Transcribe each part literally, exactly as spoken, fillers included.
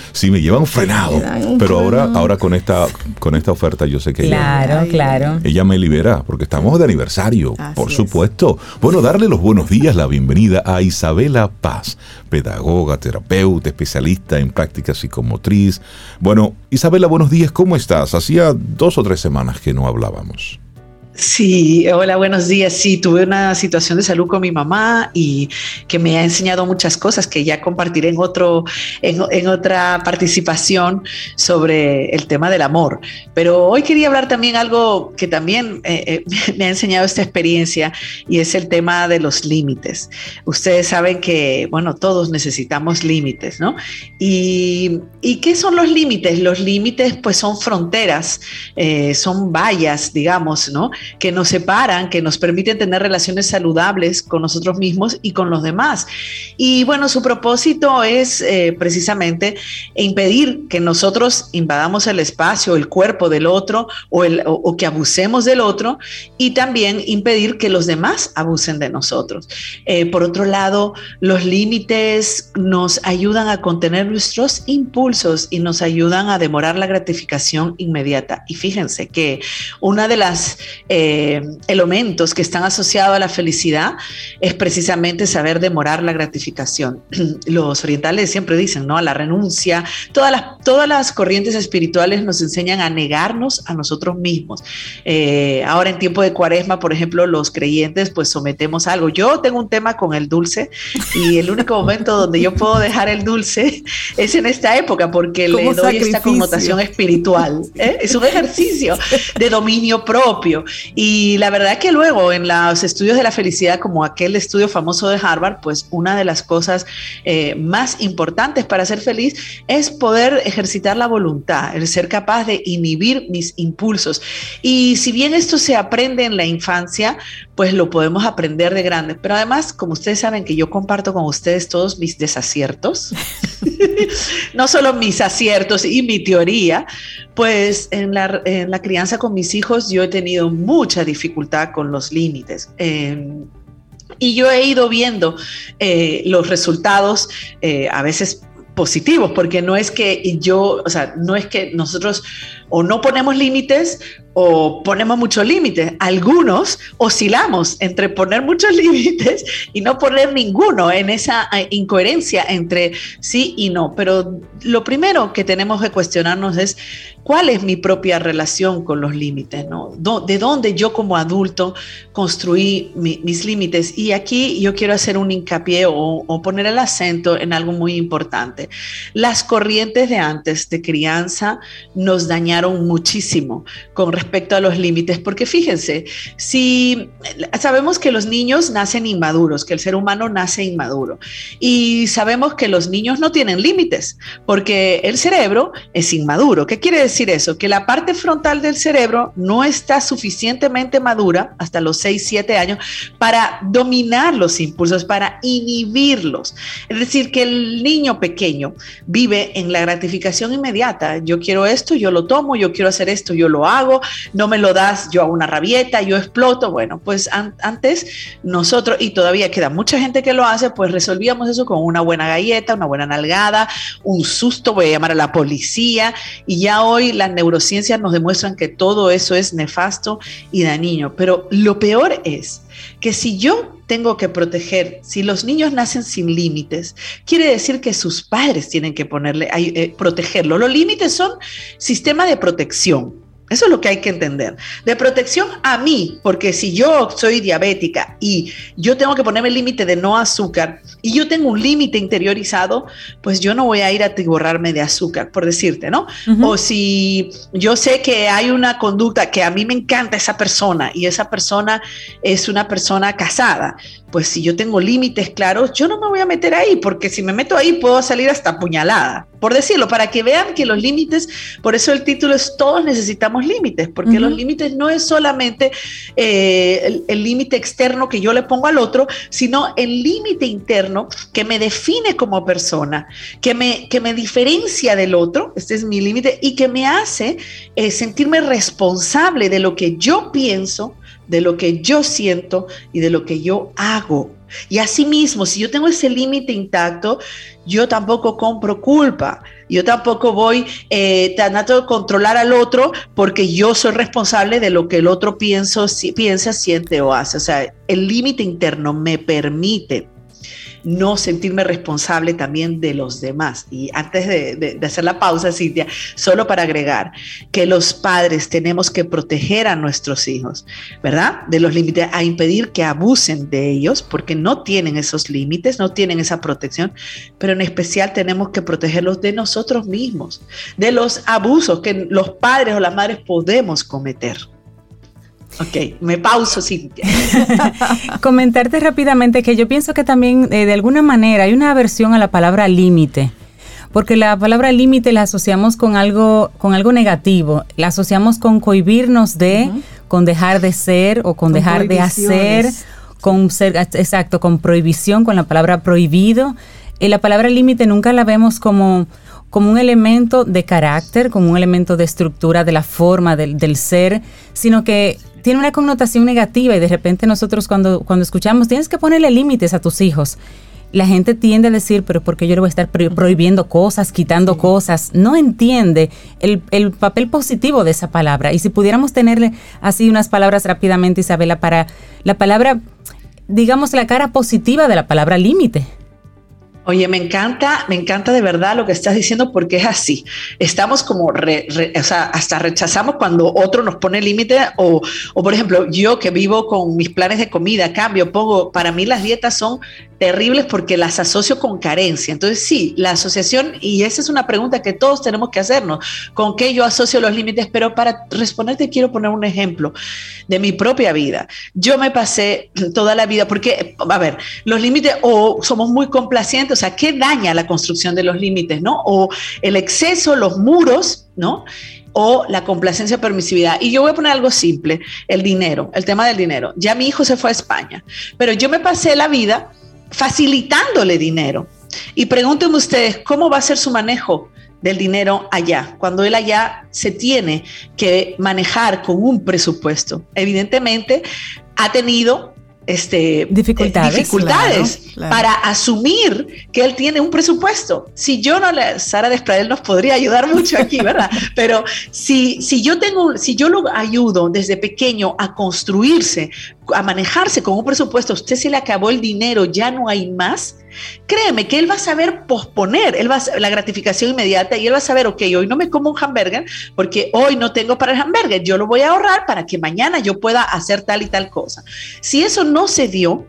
Sí, me llevan frenado. Pero ahora, ahora con esta, con esta oferta yo sé que claro, ella, claro. ella me libera, porque estamos de aniversario, Así por es. supuesto. Bueno, darle los buenos días, la bienvenida a Isabela Paz, pedagoga, terapeuta, especialista en práctica psicomotriz. Bueno, Isabela, buenos días, ¿cómo estás? Hacía dos o tres semanas que no hablábamos. Sí, hola, buenos días. Sí, tuve una situación de salud con mi mamá y que me ha enseñado muchas cosas que ya compartiré en, otro, en, en otra participación sobre el tema del amor. Pero hoy quería hablar también algo que también eh, eh, me ha enseñado esta experiencia y es el tema de los límites. Ustedes saben que, bueno, todos necesitamos límites, ¿no? Y, ¿y qué son los límites? Los límites pues son fronteras, eh, son vallas, digamos, ¿no? Que nos separan, que nos permiten tener relaciones saludables con nosotros mismos y con los demás. Y bueno, su propósito es eh, precisamente impedir que nosotros invadamos el espacio, el cuerpo del otro o, el, o, o que abusemos del otro, y también impedir que los demás abusen de nosotros. Eh, por otro lado, los límites nos ayudan a contener nuestros impulsos y nos ayudan a demorar la gratificación inmediata. Y fíjense que una de las Eh, elementos que están asociados a la felicidad es precisamente saber demorar la gratificación. Los orientales siempre dicen, ¿no? A la renuncia. Todas las, todas las corrientes espirituales nos enseñan a negarnos a nosotros mismos. Eh, ahora en tiempo de Cuaresma, por ejemplo, los creyentes pues sometemos algo. Yo tengo un tema con el dulce y el único momento donde yo puedo dejar el dulce es en esta época porque le doy sacrificio. Esta connotación espiritual. ¿eh? Es un ejercicio de dominio propio. Y la verdad que luego en los estudios de la felicidad, como aquel estudio famoso de Harvard, pues una de las cosas eh, más importantes para ser feliz es poder ejercitar la voluntad, el ser capaz de inhibir mis impulsos. Y si bien esto se aprende en la infancia, pues lo podemos aprender de grandes. Pero además, como ustedes saben que yo comparto con ustedes todos mis desaciertos, no solo mis aciertos y mi teoría, pues en la, en la crianza con mis hijos yo he tenido mucha dificultad con los límites. Eh, y yo he ido viendo eh, los resultados eh, a veces positivos, porque no es que yo, o sea, no es que nosotros o no ponemos límites o ponemos muchos límites. Algunos oscilamos entre poner muchos límites y no poner ninguno, en esa incoherencia entre sí y no. Pero lo primero que tenemos que cuestionarnos es cuál es mi propia relación con los límites, ¿no? ¿De dónde yo como adulto construí mi, mis límites? Y aquí yo quiero hacer un hincapié o, o poner el acento en algo muy importante. Las corrientes de antes de crianza nos dañaron muchísimo con respecto a los límites, porque fíjense, si sabemos que los niños nacen inmaduros, que el ser humano nace inmaduro, y sabemos que los niños no tienen límites, porque el cerebro es inmaduro. ¿Qué quiere decir eso? Que la parte frontal del cerebro no está suficientemente madura hasta los seis, siete años para dominar los impulsos, para inhibirlos. Es decir, que el niño pequeño vive en la gratificación inmediata. Yo quiero esto, yo lo tomo, yo quiero hacer esto, yo lo hago, no me lo das, yo hago una rabieta, yo exploto. Bueno, pues an- antes nosotros, y todavía queda mucha gente que lo hace, pues resolvíamos eso con una buena galleta, una buena nalgada, un susto, voy a llamar a la policía, y ya hoy las neurociencias nos demuestran que todo eso es nefasto y dañino. Pero lo peor es que si yo tengo que proteger, si los niños nacen sin límites, quiere decir que sus padres tienen que ponerle, eh, protegerlo. Los límites son sistema de protección. Eso es lo que hay que entender. De protección a mí, porque si yo soy diabética y yo tengo que ponerme el límite de no azúcar y yo tengo un límite interiorizado, pues yo no voy a ir a atiborrarme de azúcar, por decirte, ¿no? Uh-huh. O si yo sé que hay una conducta que a mí me encanta esa persona y esa persona es una persona casada, pues si yo tengo límites claros, yo no me voy a meter ahí, porque si me meto ahí puedo salir hasta apuñalada, por decirlo, para que vean que los límites, por eso el título es Todos necesitamos límites, porque uh-huh. los límites no es solamente eh, el, el límite externo que yo le pongo al otro, sino el límite interno que me define como persona, que me, que me diferencia del otro, este es mi límite, y que me hace eh, sentirme responsable de lo que yo pienso, de lo que yo siento y de lo que yo hago. Y asimismo, si yo tengo ese límite intacto, yo tampoco compro culpa. Yo tampoco voy eh, tratando de controlar al otro porque yo soy responsable de lo que el otro pienso, si, piensa, siente o hace. O sea, el límite interno me permite no sentirme responsable también de los demás. Y antes de, de, de hacer la pausa, Cintia, solo para agregar que los padres tenemos que proteger a nuestros hijos, ¿verdad? De los límites, a impedir que abusen de ellos, porque no tienen esos límites, no tienen esa protección, pero en especial tenemos que protegerlos de nosotros mismos, de los abusos que los padres o las madres podemos cometer. Ok, me pauso, Cintia. Comentarte rápidamente que yo pienso que también eh, de alguna manera hay una aversión a la palabra límite, porque la palabra límite la asociamos con algo, con algo negativo, la asociamos con cohibirnos de, uh-huh. con dejar de ser o con, con dejar de hacer, con ser, exacto, con prohibición, con la palabra prohibido. Y la palabra límite nunca la vemos como como un elemento de carácter, como un elemento de estructura de la forma del, del ser, sino que tiene una connotación negativa y de repente nosotros cuando, cuando escuchamos tienes que ponerle límites a tus hijos, la gente tiende a decir, pero ¿por qué yo le voy a estar pro- prohibiendo cosas, quitando sí. cosas? No entiende el, el papel positivo de esa palabra. Y si pudiéramos tenerle así unas palabras rápidamente, Isabela, para la palabra, digamos la cara positiva de la palabra límite. Oye, me encanta, me encanta de verdad lo que estás diciendo porque es así. Estamos como, re, re, o sea, hasta rechazamos cuando otro nos pone límite o, o, por ejemplo, yo que vivo con mis planes de comida, cambio, pongo, para mí las dietas son terribles porque las asocio con carencia. Entonces, sí, la asociación, y esa es una pregunta que todos tenemos que hacernos, ¿con qué yo asocio los límites? Pero para responderte quiero poner un ejemplo de mi propia vida. Yo me pasé toda la vida, porque, a ver, los límites o somos muy complacientes, o sea, ¿qué daña la construcción de los límites, no? O el exceso, los muros, ¿no? O la complacencia, permisividad. Y yo voy a poner algo simple, el dinero, el tema del dinero. Ya mi hijo se fue a España, pero yo me pasé la vida facilitándole dinero. Y pregúntenme ustedes, ¿cómo va a ser su manejo del dinero allá, cuando él allá se tiene que manejar con un presupuesto? Evidentemente ha tenido este, dificultades, dificultades claro, claro. para asumir que él tiene un presupuesto. Si yo no le, Sara Despradel nos podría ayudar mucho aquí, ¿verdad? Pero si, si yo tengo, si yo lo ayudo desde pequeño a construirse, a manejarse con un presupuesto, a usted se le acabó el dinero, ya no hay más, créeme que él va a saber posponer, él va a, la gratificación inmediata, y él va a saber, ok, hoy no me como un hamburger porque hoy no tengo para el hamburger, yo lo voy a ahorrar para que mañana yo pueda hacer tal y tal cosa. Si eso no se dio,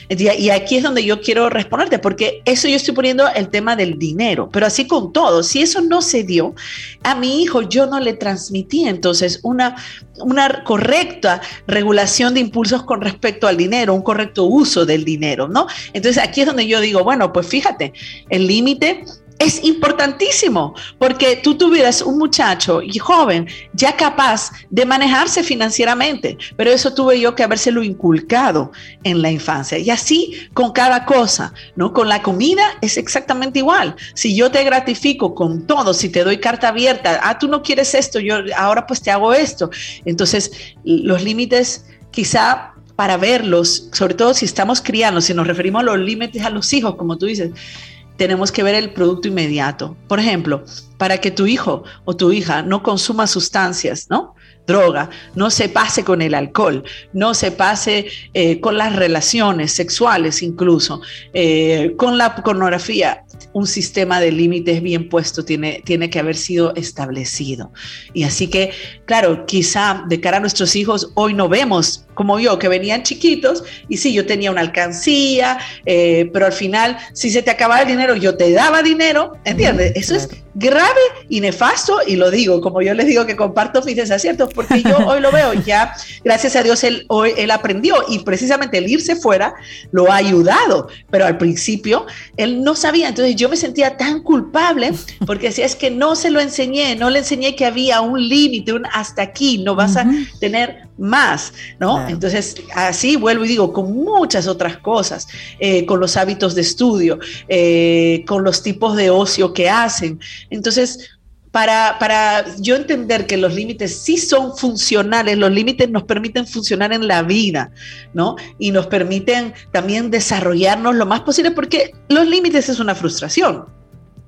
y aquí es donde yo quiero responderte, porque eso yo estoy poniendo el tema del dinero, pero así con todo, si eso no se dio, a mi hijo yo no le transmití entonces una, una correcta regulación de impulsos con respecto al dinero, un correcto uso del dinero, ¿no? Entonces aquí es donde yo digo, bueno, pues fíjate, el límite es importantísimo, porque tú tuvieras un muchacho y joven ya capaz de manejarse financieramente, pero eso tuve yo que habérselo inculcado en la infancia. Y así con cada cosa, ¿no? Con la comida es exactamente igual. Si yo te gratifico con todo, si te doy carta abierta, ah, tú no quieres esto, yo ahora pues te hago esto. Entonces, los límites quizá para verlos, sobre todo si estamos criando, si nos referimos a los límites a los hijos, como tú dices, tenemos que ver el producto inmediato. Por ejemplo, para que tu hijo o tu hija no consuma sustancias, ¿no? Droga, no se pase con el alcohol, no se pase eh, con las relaciones sexuales incluso, eh, con la pornografía. Un sistema de límites bien puesto tiene, tiene que haber sido establecido. Y así que, claro, quizá de cara a nuestros hijos, hoy no vemos como yo, que venían chiquitos, y sí, yo tenía una alcancía, eh, pero al final, si se te acababa el dinero, yo te daba dinero, ¿entiendes? Eso es grave y nefasto, y lo digo, como yo les digo que comparto mis desaciertos, porque yo hoy lo veo, ya, gracias a Dios, él, hoy, él aprendió, y precisamente el irse fuera lo ha ayudado, pero al principio, él no sabía, entonces yo me sentía tan culpable, porque decía, es que no se lo enseñé, no le enseñé que había un límite, un hasta aquí, no vas uh-huh. a tener más, ¿no? Claro. Entonces, así vuelvo y digo, con muchas otras cosas, eh, con los hábitos de estudio, eh, con los tipos de ocio que hacen. Entonces, para, para yo entender que los límites sí son funcionales, los límites nos permiten funcionar en la vida, ¿no? Y nos permiten también desarrollarnos lo más posible, porque los límites es una frustración.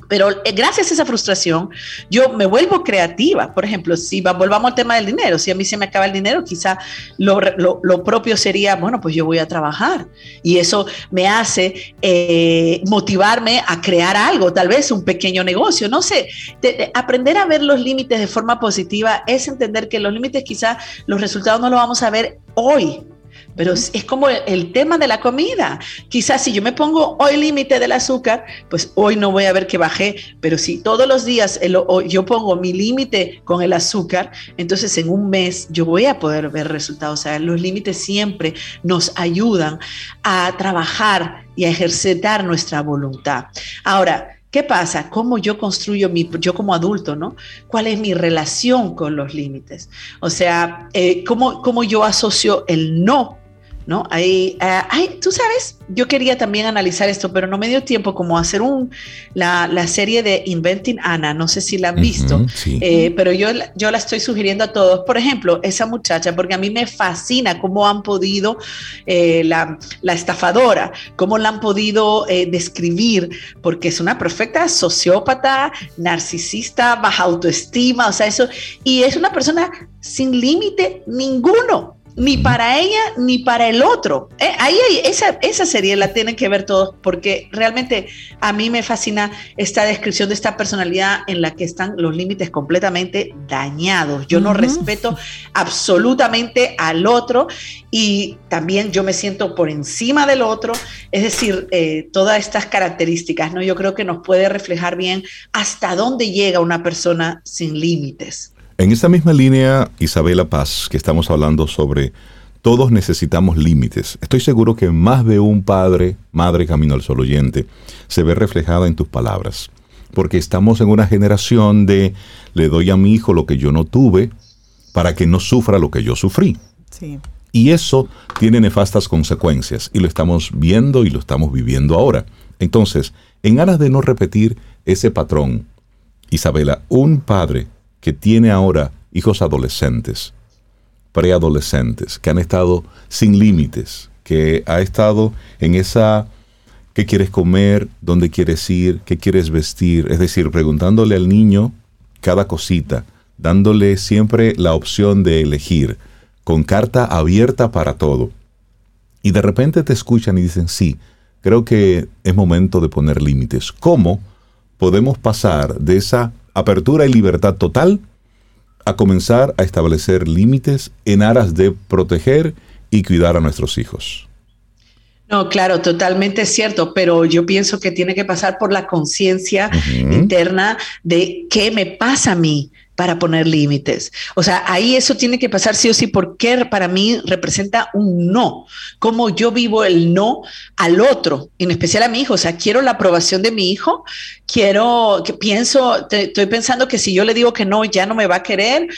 Pero gracias a esa frustración, yo me vuelvo creativa. Por ejemplo, si va, volvamos al tema del dinero, si a mí se me acaba el dinero, quizá lo, lo, lo propio sería, bueno, pues yo voy a trabajar. Y eso me hace eh, motivarme a crear algo, tal vez un pequeño negocio, no sé. De, de aprender a ver los límites de forma positiva es entender que los límites quizá los resultados no los vamos a ver hoy. Pero es como el tema de la comida. Quizás si yo me pongo hoy límite del azúcar, pues hoy no voy a ver que bajé, pero si todos los días el, yo pongo mi límite con el azúcar, entonces en un mes yo voy a poder ver resultados. O sea, los límites siempre nos ayudan a trabajar y a ejercitar nuestra voluntad. Ahora, ¿qué pasa? ¿Cómo yo construyo mi, yo como adulto, ¿no? ¿Cuál es mi relación con los límites? O sea, eh, ¿cómo, cómo yo asocio el no? ¿No? Ahí, uh, ay, tú sabes, yo quería también analizar esto, pero no me dio tiempo como hacer un, la, la serie de Inventing Anna, no sé si la han visto, uh-huh, sí. eh, pero yo, yo la estoy sugiriendo a todos. Por ejemplo, esa muchacha, porque a mí me fascina cómo han podido, eh, la, la estafadora, cómo la han podido eh, describir, porque es una perfecta sociópata, narcisista, baja autoestima, o sea, eso, y es una persona sin límite ninguno. Ni para ella, ni para el otro. Eh, ahí hay, esa, esa serie la tienen que ver todos, porque realmente a mí me fascina esta descripción de esta personalidad en la que están los límites completamente dañados. Yo uh-huh. no respeto absolutamente al otro y también yo me siento por encima del otro. Es decir, eh, todas estas características, ¿no? Yo creo que nos puede reflejar bien hasta dónde llega una persona sin límites. En esta misma línea, Isabela Paz, que estamos hablando sobre todos necesitamos límites. Estoy seguro que más de un padre, madre Camino al Sol oyente, se ve reflejada en tus palabras. Porque estamos en una generación de le doy a mi hijo lo que yo no tuve para que no sufra lo que yo sufrí. Sí. Y eso tiene nefastas consecuencias y lo estamos viendo y lo estamos viviendo ahora. Entonces, en aras de no repetir ese patrón, Isabela, un padre que tiene ahora hijos adolescentes, preadolescentes, que han estado sin límites, que ha estado en esa, ¿qué quieres comer? ¿Dónde quieres ir? ¿Qué quieres vestir? Es decir, preguntándole al niño cada cosita, dándole siempre la opción de elegir, con carta abierta para todo. Y de repente te escuchan y dicen, sí, creo que es momento de poner límites. ¿Cómo podemos pasar de esa apertura y libertad total a comenzar a establecer límites en aras de proteger y cuidar a nuestros hijos? No, claro, totalmente cierto, pero yo pienso que tiene que pasar por la conciencia uh-huh. interna de qué me pasa a mí para poner límites. O sea, ahí eso tiene que pasar sí o sí, porque para mí representa un no. Cómo yo vivo el no al otro, en especial a mi hijo. O sea, quiero la aprobación de mi hijo, quiero, que pienso, te, estoy pensando que si yo le digo que no, ya no me va a querer,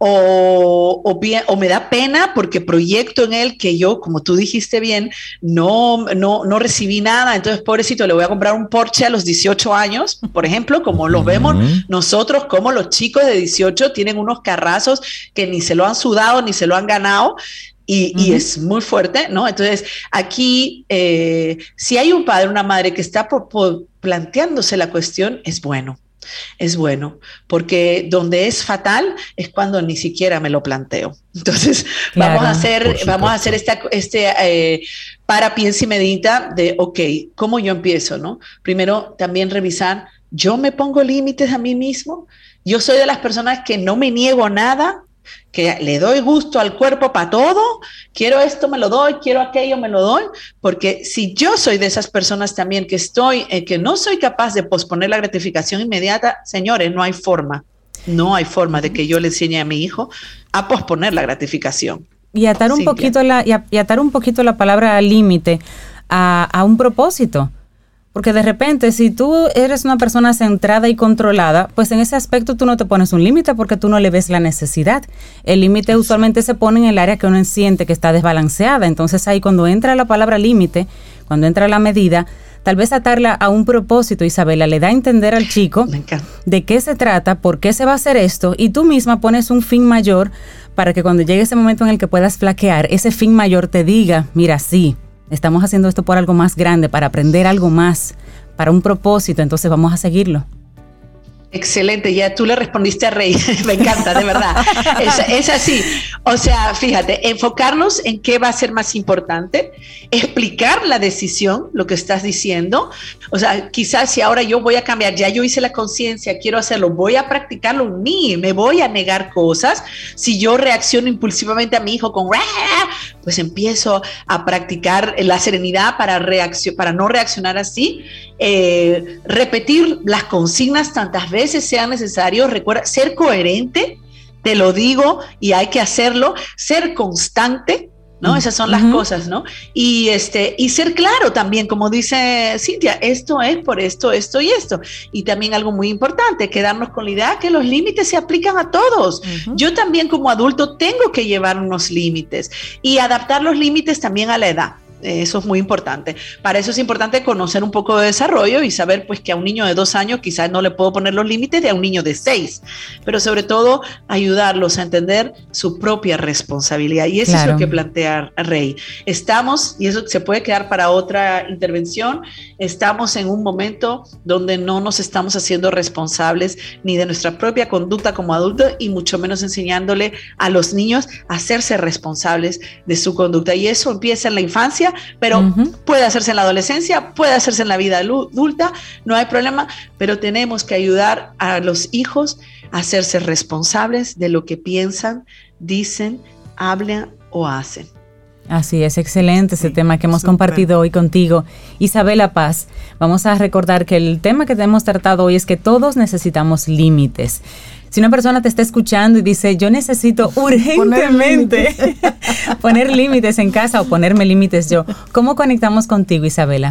o, o, bien, o me da pena porque proyecto en él que yo, como tú dijiste bien, no, no, no recibí nada. Entonces, pobrecito, le voy a comprar un Porsche a los dieciocho años, por ejemplo, como los vemos uh-huh. nosotros, como los chicos de dieciocho tienen unos carrazos que ni se lo han sudado ni se lo han ganado y, uh-huh. y es muy fuerte, ¿no? Entonces aquí eh, si hay un padre, una madre que está por, por planteándose la cuestión, es bueno. Es bueno, porque donde es fatal es cuando ni siquiera me lo planteo. Entonces, claro, vamos a hacer, vamos a hacer esta, este eh, para, piensa y medita de, ok, ¿cómo yo empiezo, no? Primero, también revisar, ¿yo me pongo límites a mí mismo? Yo soy de las personas que no me niego nada, que le doy gusto al cuerpo para todo, quiero esto, me lo doy, quiero aquello, me lo doy, porque si yo soy de esas personas también que estoy, eh, que no soy capaz de posponer la gratificación inmediata, señores, no hay forma, no hay forma de que yo le enseñe a mi hijo a posponer la gratificación. Y atar un, sí, poquito, la, y, a, y atar un poquito la palabra límite a, a un propósito. Porque de repente, si tú eres una persona centrada y controlada, pues en ese aspecto tú no te pones un límite porque tú no le ves la necesidad. El límite usualmente se pone en el área que uno siente que está desbalanceada. Entonces ahí cuando entra la palabra límite, cuando entra la medida, tal vez atarla a un propósito, Isabela, le da a entender al chico de qué se trata, por qué se va a hacer esto, y tú misma pones un fin mayor para que cuando llegue ese momento en el que puedas flaquear, ese fin mayor te diga, mira, sí, estamos haciendo esto por algo más grande, para aprender algo más, para un propósito, entonces vamos a seguirlo. Excelente, ya tú le respondiste a Rey, me encanta, de verdad. Es, es así, o sea, fíjate, enfocarnos en qué va a ser más importante, explicar la decisión, lo que estás diciendo, o sea, quizás si ahora yo voy a cambiar, ya yo hice la conciencia, quiero hacerlo, voy a practicarlo en mí, me voy a negar cosas, si yo reacciono impulsivamente a mi hijo con, pues empiezo a practicar la serenidad para, reaccion- para no reaccionar así, eh, repetir las consignas tantas veces sea necesario, recuerda, ser coherente, te lo digo y hay que hacerlo, ser constante, ¿no? Esas son las uh-huh. cosas, ¿no? Y, este, y ser claro también, como dice Cintia, esto es por esto, esto y esto. Y también algo muy importante, quedarnos con la idea que los límites se aplican a todos. Uh-huh. Yo también como adulto tengo que llevar unos límites y adaptar los límites también a la edad. Eso es muy importante. Para eso es importante conocer un poco de desarrollo y saber pues que a un niño de dos años quizás no le puedo poner los límites de a un niño de seis, pero sobre todo ayudarlos a entender su propia responsabilidad. Y eso claro. es lo que plantea Rey. Estamos, y eso se puede quedar para otra intervención, estamos en un momento donde no nos estamos haciendo responsables ni de nuestra propia conducta como adultos y mucho menos enseñándole a los niños a hacerse responsables de su conducta. Y eso empieza en la infancia, pero uh-huh. puede hacerse en la adolescencia, puede hacerse en la vida adulta, no hay problema, pero tenemos que ayudar a los hijos a hacerse responsables de lo que piensan, dicen, hablan o hacen. Así es, excelente ese sí, tema que hemos super. compartido hoy contigo. Isabela Paz, vamos a recordar que el tema que hemos tratado hoy es que todos necesitamos límites. Si una persona te está escuchando y dice, yo necesito urgentemente poner límites, poner límites en casa o ponerme límites yo, ¿cómo conectamos contigo, Isabela?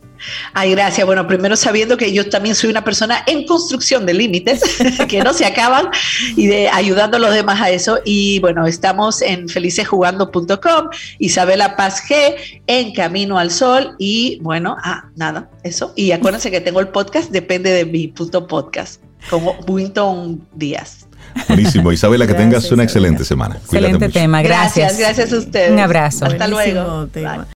Ay, gracias. Bueno, primero sabiendo que yo también soy una persona en construcción de límites que no se acaban y de ayudando a los demás a eso. Y bueno, estamos en felices jugando punto com, Isabela Paz G, en Camino al Sol y bueno, ah, nada, eso. Y acuérdense que tengo el podcast, depende de mi punto podcast, como Winton Díaz. Buenísimo, Isabela, que gracias, tengas una excelente semana. Excelente tema, gracias. Gracias, gracias a ustedes. Un abrazo. Hasta Buenísimo luego.